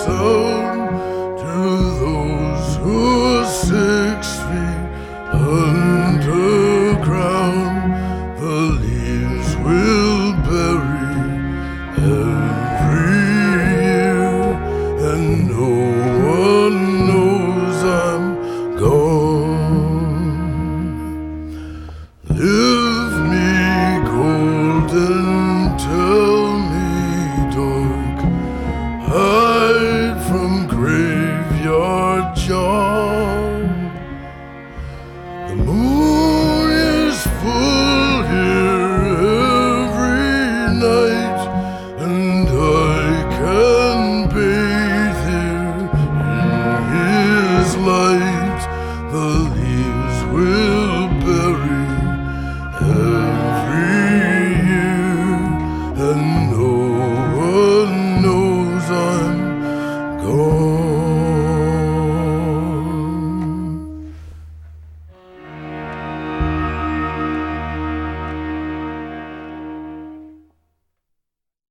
sound to those who are 6 feet underground. The leaves will bury every year, and no one knows I'm gone. Live me golden, tell me dark, hide from graveyard John. The moon is full here every night, and I can bathe here in his light. The leaves will